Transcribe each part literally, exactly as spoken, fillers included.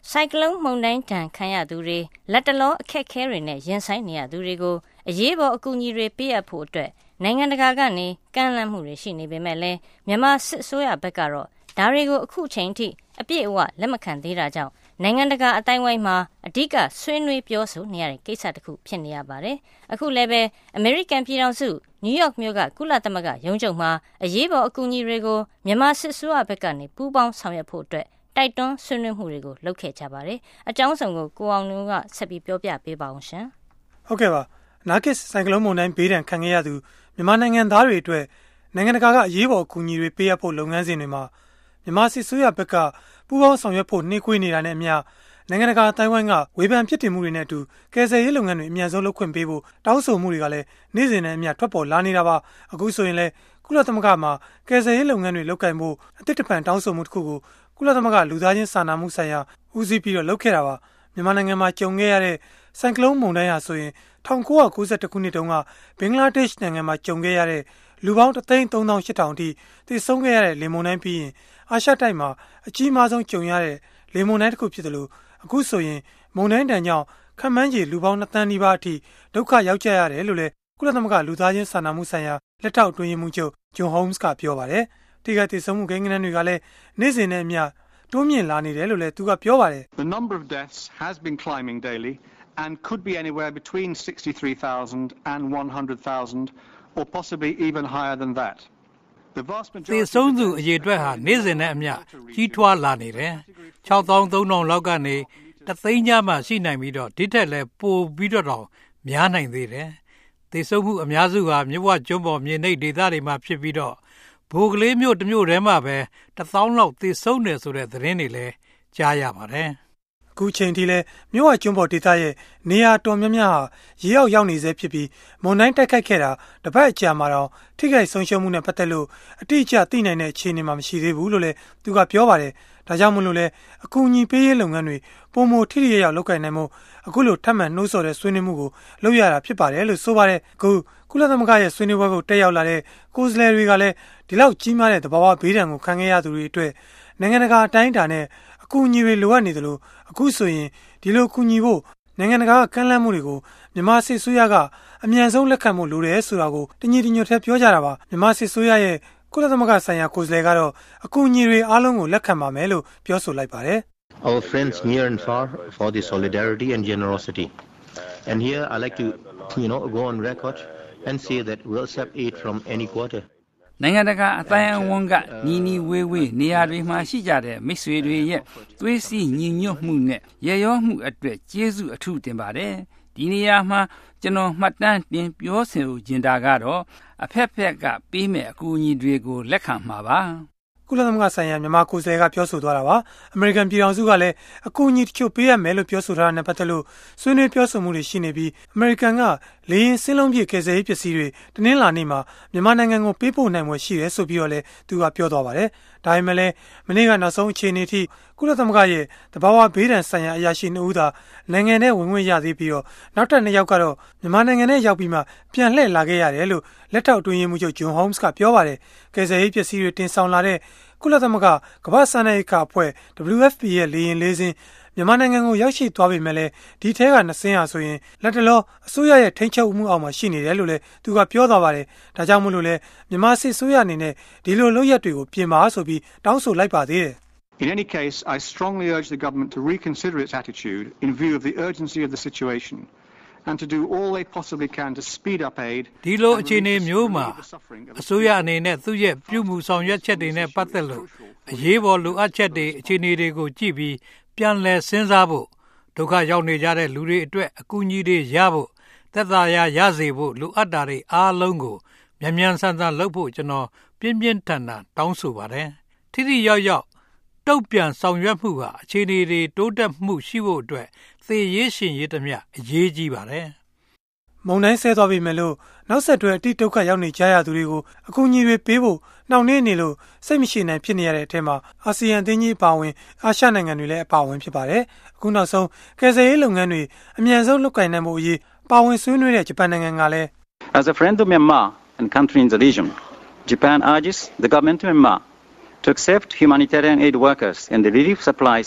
ဆိုင်ကလုန်းမုန်တိုင်းတန်ခံရသူတွေလက်တလောအခက်အခဲတွေနဲ့ရင်ဆိုင်နေရသူတွေကိုအရေးပေါ်အကူအညီတွေပေးအပ်ဖို့အတွက်နိုင်ငံတကာကနေကန့်လန့်မှုတွေရှိနေပေမဲ့လည်းမြန်မာစစ်အစိုးရဘက်ကတော့ဒါတွေကိုအခုချိန်ထိအပြည့်အဝလက်မခံသေးတာကြောင့်နိုင်ငံတကာအတိုင်းဝိုင်းမှာအဓိကဆွေးနွေးပြောဆိုနေရတဲ့ကိစ္စတစ်ခုဖြစ်နေရပါတယ်။အခုလည်းပဲအမေရိကန်ပြည်ထောင်စုနယူးယောက်မြို့ကကုလသမဂ္ဂရုံးချုပ်မှာအရေးပေါ်အကူအညီတွေကိုမြန်မာစစ်အစိုးရဘက်ကနေပူးပေါင်းဆောင်ရွက်ဖို့အတွက်တိုက်တွန်းဆွေးနွေးမှုတွေကိုလုပ်ခဲ့ကြပါတယ်။အကြောင်းစုံကိုကိုအောင်မျိုးကဆက်ပြီးပြောပြပေးပါအောင်ရှင်။ဟုတ်ကဲ့ပါ။နာဂစ်ဆိုင်ကလုန်းမုန်တိုင်းဘေးဒဏ်ခံခဲ့ရသူမြန်မာနိုင်ငံသားတွေအတွက်နိုင်ငံတကာကအရေးပေါ်အကူအညီတွေပေးအပ်ဖို့လုပ်ငန်းစဉ်တွေမှာမြန်မာစစ်အစိုးရဘက်ကပူးပေါင်းဆောင်ရွက်ဖို့နှိကွေးနေတာနဲ့အမျှနိုင်ငံတကာအတိုင်းဝိုင်းကဝေဖန်ဖြစ်တင်မှုတွေနဲ့အတူကယ်ဆယ်ရေးလုပ်ငန်းတွေအမြန်ဆုံးလုပ်ခွင့်ပေးဖို့တောင်းဆိုမှုတွေကလည်းနေ့စဉ်နဲ့အမျှထွက်ပေါ်လာနေတာပါအခုဆိုရင်လည်းကုလသမဂ္ဂမှာကယ်ဆယ်ရေးလုပ်ငန်းတွေလုပ်ကိုင်ဖို့အသစ်တပံတောင်းဆိုမှုတစ်ခုကိုကုလသမဂ္ဂလူသားချင်းစာနာမှုဆိုင်ရာဦးစီးပြီးတော့လုပ်ခဲ့တာပါမြန်မာနိုင်ငံမှာကြုံခဲ့ရတဲ့ဆိုင်ကလုန်းမုန်တိုင်းဟာဆိုရင်၁၉၉၁ခုနှစ်တုန်းကဘင်္ဂလားဒေ့ရှ်နိုင်ငံမှာကြုံခဲ့ရတဲ့လူပေါင်းတစ်သိန်းသုံးသောင်းရှစ်ထောင်အထိတည်ဆုံးခဲ့ရတဲ့လေမုန်တိုင်းပြီးရင်အာရှတိုက်မှာအကြီးမားဆုံးကြုံရတဲ့လေမုန်တိုင်းတစ်ခုဖြစ်တယ်လို့အခုဆိုရင်မုန်တိုင်းတန်ကြောင့်ခန့်မှန်းခြေလူပေါင်းနှစ်သန်းနီးပါးအထိဒုက္ခရောက်ကြရတယ်လို့လည်းကုလသမဂ္ဂလူသားချင်းစာနာမှုဆိုင်ရာလက်ထောက်အတွင်းရေးမှူးချုပ်ဂျွန်ဟုမ်းစ်ကပြောပါတယ်။ထိခိုက်သေဆုံးမှုကိန်းဂဏန်းတွေကလည်းနေ့စဉ်နဲ့အမျှတိုးမြင့်လာနေတယ်လို့လည်းသူကပြောပါတယ်။ The number of deaths has been climbing daily and could be anywhere between sixty-three thousand and one hundred thousand or possibly even higher than that. သေဆုံးသူအရေအတွက်ဟာနေ့စဉ်နဲ့အမျှကြီးထွားလာနေတယ်။ခြောက်သောင်းသုံးထောင်လောက်ကနေတသိန်းကြားမှရှိနိုင်ပြီးတော့ဒီထက်လည်းပိုပြီးတော့များနိုင်သေးတယ်။သေဆုံးမှုအများစုဟာမြစ်ဝကျွန်းပေါ်မြေနိမ့်ဒေသတွေမှာဖြစ်ပြီးတော့ဘိုကလေးမြို့တစ်မြို့ထဲမှာပဲတစ်သောင်းလောက်သေဆုံးတယ်ဆိုတဲ့သတင်းတွေလည်းကြားရပါတယ်။အခုချိန်ထိလဲမြို့ဝကျွန်းပေါ်ဒေသရဲ့နေရာတော်များများဟာရေအောက်ရောက်နေစေဖြစ်ပြီးမွန်တိုင်းတိုက်ခိုက်ခဲ့တာတစ်ပတ်အကြာမှာတော့ထိခိုက်ဆုံးရှုံးမှုနဲ့ပတ်သက်လို့အတိအကျသိနိုင်တဲ့အခြေအနေမှာမရှိသေးဘူးလို့လည်းသူကပြောပါတယ်။ဒါကြောင့်မလို့လဲအကူအညီပေးရေးလုပ်ငန်းတွေပုံမထိထိရောက်လုပ်ကိုင်နိုင်မှုအခုလိုထပ်မံနှိုးဆော်တဲ့ဆွေးနွေးမှုကိုလုပ်ရတာဖြစ်ပါတယ်လို့ဆိုပါတယ်။အခုကုလသမဂ္ဂရဲ့ဆွေးနွေးပွဲကိုတက်ရောက်လာတဲ့ကိုယ်စားလှယ်တွေကလည်းဒီလောက်ကြီးမားတဲ့သဘာဝဘေးဒဏ်ကိုခံခဲ့ရသူတွေအတွက်နိုင်ငံတကာအတိုင်းအတာနဲ့အကူအညီတွေလိုအပ်နေတယ်လို့အခုဆိုရင်ဒီလိုကူညီဖို့နိုင်ငံတကာကကန့်လန့်မှုတွေကိုမြန်မာစစ်ဆိုးရကအမြန်ဆုံးလက်ခံဖို့လိုတယ်ဆိုတာကိုတညီတညွတ်ထက်ပြောကြတာပါမြန်မာစစ်ဆိုးရရဲ့ကုလသမဂ္ဂဆိုင်ရာကိုယ်စားလှယ်ကတော့အကူအညီတွေအားလုံးကိုလက်ခံပါမယ်လို့ပြောဆိုလိုက်ပါတယ် Our friends near and far for the solidarity and generosity and here I like to you know go on record and say that we'll accept aid from any quarter နိုင်ငံတကာအတိုင်းအဝန်ကညီညီဝေးဝေးနေရာတွေမှာရှိကြတဲ့မိတ်ဆွေတွေရဲ့သွေးစည်းညီညွတ်မှုနဲ့ရရောမှုအတွက်ကျေးဇူးအထူးတင်ပါတယ်ဒီနေရာမှာကျွန်တော်မှတ်တမ်းတင်ပြောဆိုခြင်းတာကတော့အဖက်ဖက်ကပေးမဲ့အကူအညီတွေကိုလက်ခံမှာပါကုလသမဂ္ဂဆိုင်ရာမြန်မာကိုယ်စားလှယ်ကပြောဆိုသွားတာပါအမေရိကန်ပြည်ထောင်စုကလည်းအကူအညီတချို့ပေးရမယ်လို့ပြောဆိုထားတာနဲ့ပတ်သက်လို့ဆွေးနွေးပြောဆိုမှုတွေရှိနေပြီးအမေရိကန်ကလေယာဉ်စင်းလုံးပြည့်ကယ်ဆယ်ရေးပစ္စည်းတွေတနင်္လာနေ့မှာမြန်မာနိုင်ငံကိုပေးပို့နိုင်ွယ်ရှိတယ်ဆိုပြီးတော့လည်းသူကပြောသွားပါတယ်ဒါပေမဲ့လည်းမနေ့ကနောက်ဆုံးအခြေအနေထိကုလသမဂ္ဂရဲ့တဘာဝဘေးဒဏ်ဆိုင်ရာအရာရှိနှုတ်ဦးသာနိုင်ငံထဲဝင်ဝင်ရသေးပြီးတော့နောက်ထပ်နှစ်ယောက်ကတော့မြန်မာနိုင်ငံထဲရောက်ပြီးမှပြန်လှည့်လာခဲ့ရတယ်လို့လက်ထောက်အတွင်းရေးမှူးချုပ်ဂျွန်ဟုမ်းစ်ကပြောပါတယ်ကယ်ဆယ်ရေးပစ္စည်းတွေတင်ဆောင်လာတဲ့ကုလသမဂ္ဂကမ္ဘာ့စားနပ်ရိက္ခာအဖွဲ့ W F P ရဲ့လေယာဉ်လေးစင်းမြန်မာနိုင်ငံကိုရောက်ရှိသွားပြီမဲ့လည်းဒီထဲကနှစ်စင်းဟာဆိုရင်လက်တလောအစိုးရရဲ့ထိန်းချုပ်မှုအောက်မှာရှိနေတယ်လို့လည်းသူကပြောသွားပါတယ်ဒါကြောင့်မို့လို့လည်းမြန်မာစစ်အစိုးရအနေနဲ့ဒီလိုလုပ်ရက်တွေကိုပြင်ပါဆိုပြီးတောင်းဆိုလိုက်ပါသေးတယ် In any case, I strongly urge the government to reconsider its attitude in view of the urgency of the situation and to do all they possibly can to speed up aid. ဒီလိုအခြေအနေမျိုးမှာအစိုးရအနေနဲ့သူ့ရဲ့ပြုမှုဆောင်ရွက်ချက်တွေနဲ့ပတ်သက်လို့အရေးပေါ်လိုအပ်ချက်တွေအခြေအနေတွေကိုကြည့်ပြီးပြန်လည်စဉ်းစားဖို့ဒုက္ခရောက်နေကြတဲ့လူတွေအတွက်အကူအညီတွေရဖို့သက်သာရာရစေဖို့လိုအပ်တာတွေအားလုံးကိုမြန်မြန်ဆန်ဆန်လုပ်ဖို့ကျွန်တော်ပြင်းပြင်းထန်ထန်တောင်းဆိုပါတယ်ထိထိရောက်ရောက်တုတ်ပြန်ဆောင်ရွက်မှုဟာအခြေအနေတွေတိုးတက်မှုရှိဖို့အတွက်သေရေးရှင်ရေးတမျှအရေးကြီးပါတယ်မုံတိုင်းဆဲသွားပြီမဲ့လို့နောက်ဆက်တွဲအတိဒုက္ခရောက်နေကြရသူတွေကိုအကူအညီတွေပေးဖို့နှောင့်နှေးနေလို့စိတ်မရှိနိုင်ဖြစ်နေရတဲ့အထက်မှာအာဆီယံအသင်းကြီးအပါအဝင်အာရှနိုင်ငံတွေလည်းအပါအဝင်ဖြစ်ပါတယ်အခုနောက်ဆုံးကယ်ဆယ်ရေးလုပ်ငန်းတွေအမြန်ဆုံးလုပ်ကိုင်နိုင်မှုအရေးပါဝင်ဆွေးနွေးတဲ့ဂျပန်နိုင်ငံကလည်း As a friend of Myanmar and country in the region, Japan urges the government of Myanmar to accept humanitarian aid workers and the relief supplies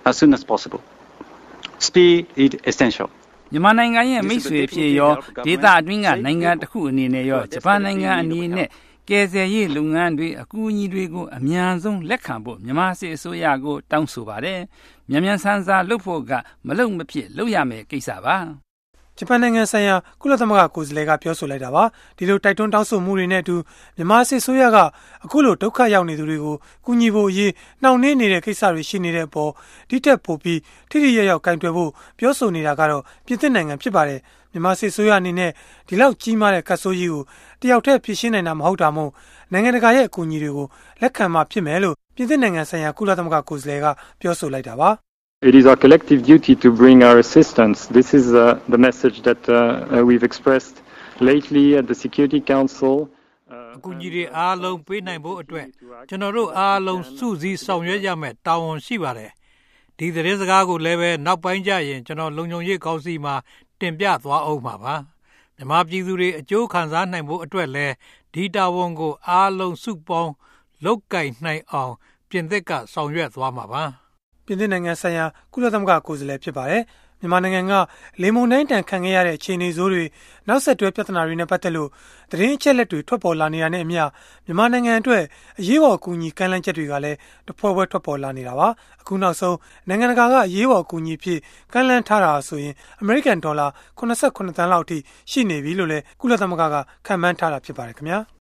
as soon as possible. Speed is essential. မြန်မာနိုင်ငံရဲ့မိတ်ဆွေဖြစ်ရောဒေသအတွင်းကနိုင်ငံတစ်ခုအနေနဲ့ရောဂျပန်နိုင်ငံအနေနဲ့ကယ်ဆယ်ရေးလုပ်ငန်းတွေအကူအညီတွေကိုအများဆုံးလက်ခံဖို့မြန်မာစစ်အစိုးရကိုတောင်းဆိုပါတယ်။မြန်မြန်ဆန်ဆန်လုပ်ဖို့ကမလုပ်မဖြစ်လုပ်ရမယ်ကိစ္စပါ။ဂျပန်နိုင်ငံဆိုင်ရာကုလသမဂ္ဂကိုယ်စားလှယ်ကပြောဆိုလိုက်တာပါဒီလိုတိုက်တွန်းတောင်းဆိုမှုတွေနဲ့အတူမြန်မာစစ်ဆိုးရကအခုလိုဒုက္ခရောက်နေသူတွေကိုကူညီဖို့အရေးနှောင့်နှေးနေတဲ့ကိစ္စတွေရှိနေတဲ့အပေါ်ဒီတက်ပို့ပြီးထိထိရောက်ရောက်ကင်တွယ်ဖို့ပြောဆိုနေတာကတော့ပြည်သစ်နိုင်ငံဖြစ်ပါတယ်မြန်မာစစ်ဆိုးရအနေနဲ့ဒီလောက်ကြီးမားတဲ့ကတ်ဆိုးကြီးကိုတယောက်တည်းဖြည့်ရှင်းနိုင်တာမဟုတ်တာမို့နိုင်ငံတကာရဲ့အကူအညီတွေကိုလက်ခံမှဖြစ်မယ်လို့ပြည်သစ်နိုင်ငံဆိုင်ရာကုလသမဂ္ဂကိုယ်စားလှယ်ကပြောဆိုလိုက်တာပါ It is our collective duty to bring our assistance. This is uh, the message that uh, uh, we've expressed lately at the Security Council. အကူအညီတွေအားလုံးပေးနိုင်ဖို့အတွက်ကျွန်တော်တို့အားလုံးစုစည်းဆောင်ရွက်ရမယ်တာဝန်ရှိပါတယ်။ဒီသတင်းစကားကိုလည်းပဲနောက်ပိုင်းကျရင်ကျွန်တော်လုံခြုံရေးကောင်စီမှာတင်ပြသွားအောင်ပါပါ။မြန်မာပြည်သူတွေအကျိုးခံစားနိုင်ဖို့အတွက်လည်းဒီတာဝန်ကိုအားလုံးစုပေါင်းလုပ်ကိုင်နိုင်အောင်ပြင်သစ်ကဆောင်ရွက်သွားမှာပါ။ပြင်သစ်နိုင်ငံဆိုင်ရာကုလသမဂ္ဂကိုယ်စားလှယ်ဖြစ်ပါတယ်။မြန်မာနိုင်ငံကလေမုန်တိုင်းတန်ခံခဲ့ရတဲ့အခြေအနေဆိုးတွေနောက်ဆက်တွဲပြဿနာတွေနဲ့ပတ်သက်လို့သတင်းအချက်အလက်တွေထွက်ပေါ်လာနေတာနဲ့အမျှမြန်မာနိုင်ငံအတွက်အရေးပေါ်အကူအညီကမ်းလှမ်းချက်တွေကလည်းတဖွဲဖွဲထွက်ပေါ်လာနေတာပါ။အခုနောက်ဆုံးနိုင်ငံတကာကအရေးပေါ်အကူအညီဖြစ်ကမ်းလှမ်းထားတာဆိုရင်အမေရိကန်ဒေါ်လာeighty-sevenသန်းလောက်အထိရှိနေပြီလို့လည်းကုလသမဂ္ဂကခန့်မှန်းထားတာဖြစ်ပါတယ်ခင်ဗျာ။